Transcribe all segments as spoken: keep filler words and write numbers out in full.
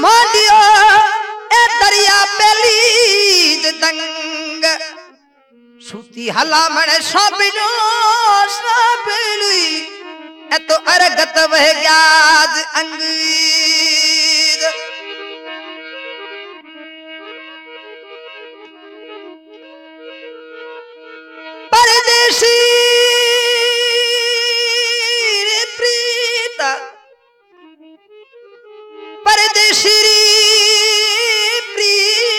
मांडियो ए दरिया पेली दंग सूती हला मन साबिनो साबिली ए तो अरगत वह ग्याज अंग परदेसी रे प्रीता परदेसी प्री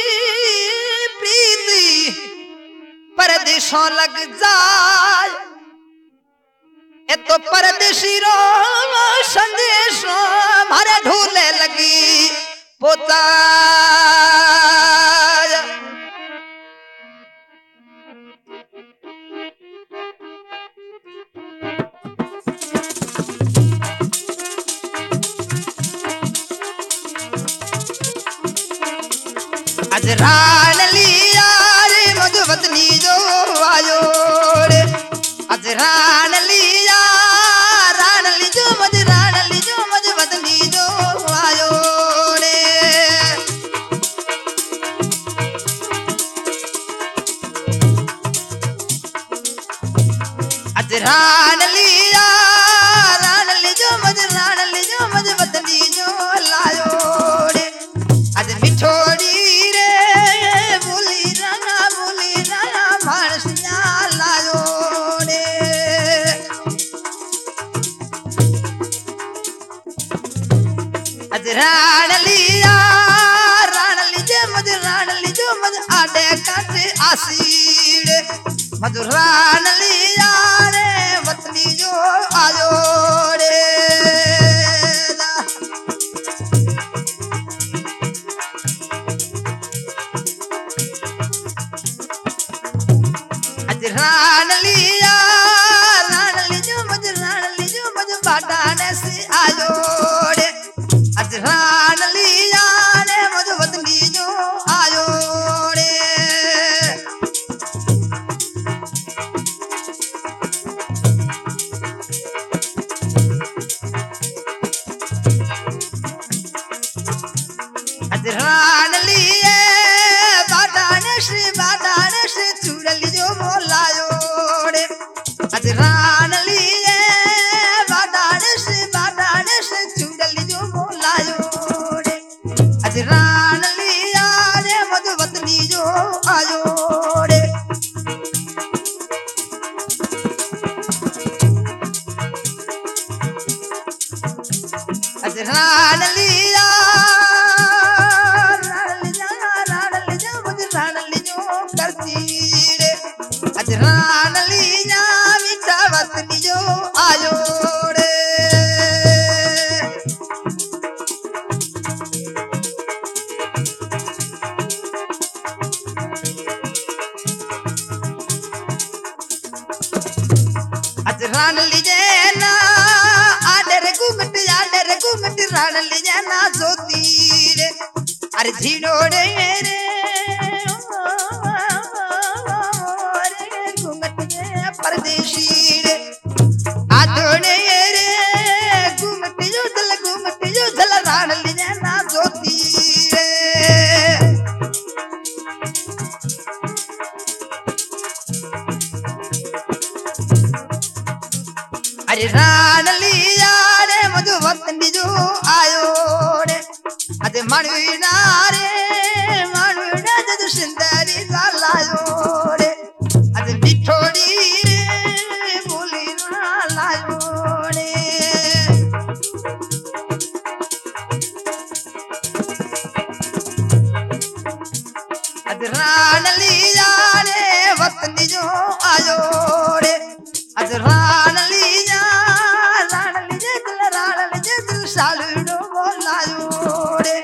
प्रीति परदेशों लग जाए ए तो परदेसी रो संदेशों मारे ढूले लगी पोता आज रान लिया रे मधुवतनी जो आयो रे आज रान लिया रान ली जो मध रान ली जो मधुवतनी जो आयो रे आज रान लिया रान ली जो मध रान ली जो मधुवतनी जो लायो रे आज मिठोड़ी रान लिया रान लीजे मध रान लीजो मध आडे काटे आसीड़े मध रान लिया रे वतनी जो आयो रे आज रान लिया रान लीजो मध रान लीजो मध बाटाने से आयो रे आज रान लिया रे मधुवतनी जो आयो रे आज रान लिए बाटाने से बाटाने से चूड़ली जो मोलायो रे आज रान लिए बाटाने से बाटाने से चूड़ली जो आज रान लिया रे मधुवतनी जो आयो रे आज रान लिया रान लिया रान लिया मुझे रान लियो करती रे आज रान लिया मिठावतनी जो आयो रे आज रान लीजे ना आडर घुमट आडर घुमट रान लीजे ना सोती रे अरे झीड़ोड़े रे घुमट जे परदेशी रे आडोड़े रे घुमट जो दल घुमट जो दल रान लीजे ना सोती रे अरे रान लिया रे मधुवतनी जो आयो रे आज मणुना रे मणुना जद सुंदरी लायो रे आज मिठोड़ी रे बोली लायो रे आज रान लिया रे वतनी जो आयो रे आज रान लिया रान लीजे दिल रान लीजे दिल सालुडो बोलायो रे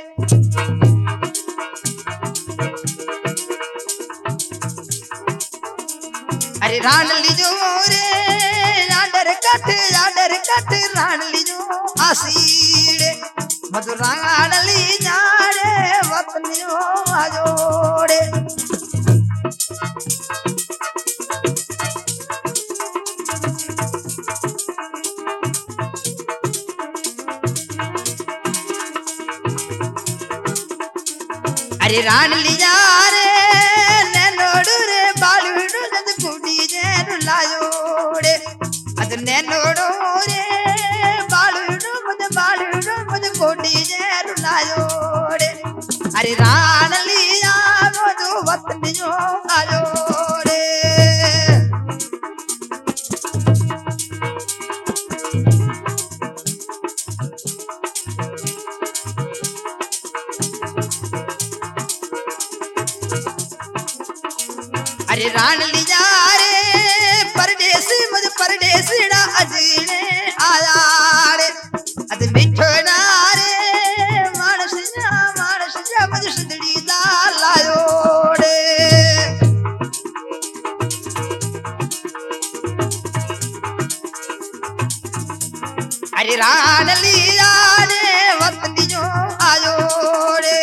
अरे रान लीजो रे आडर कट आडर कट रान लीजो आसीड़े मधुर रान लिया रे वतनी जो आयो रे अरे रान लिया रे नैनोडू रे बालूडू जद कुड़ी जेनु लायोड़े अद नैनोडू रे बालूडू मुझे बालूडू मुझे कुड़ी जेनु लायोड़े अरे रान लिया मुझे वतन जो आयोड़े अरे रान लिया रे परदेसी मुझ परदेसीड़ा अजीने आया रे अद मिठोड़ा रे मानस जा मानस जा मुझ सिदड़ी दा लायो रे अरे रान लिया रे वतन जो आयो रे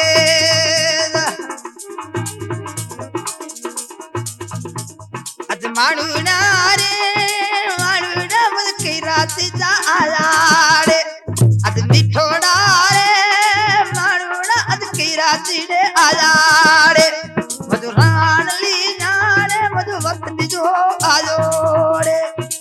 मानू नारे मानू ना मुझ की रात जा आया रे अद मिठोड़ा रे मानू ना अद की रात ने आया रे मधु रान ली नारे मधु वक्त जो आयो रे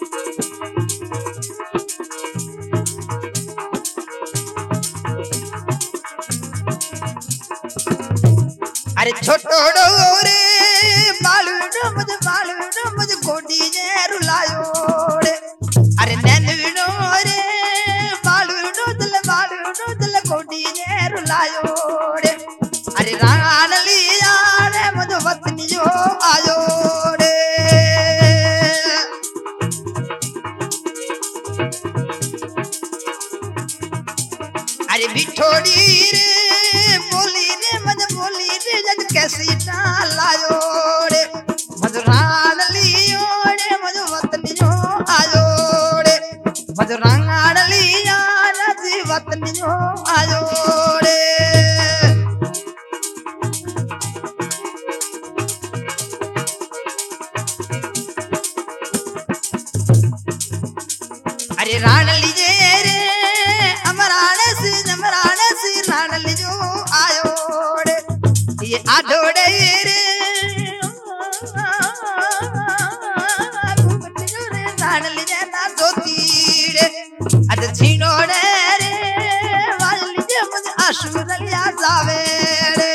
अरे छोटोड़ो रे बालूडो मुझे बालूडो मुझे गोडी जे रुलायो रे अरे नैनूडो रे बालूडो दिल बालूडो दिल गोडी जे रुलायो रे अरे रान लिया रे मुझे वतन जो आयो रे अरे बिठोड़ी रे बोली रे मुझे बोली रे जद कैसी ना लायो रे मधु रान लियो रे मधु वतन जो आयो रे मधु रान लिया रे वतन जो आयो रे अरे रान लीजे रे अमरान से अमरान से रान लियो आयो रे ये आडोड़े रे रान लिजे ना दोतीड़े अद छीनोड़े रे वाल लिजे मुझे आशुर लिया जावे रे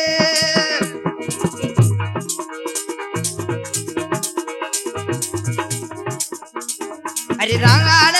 अरे रान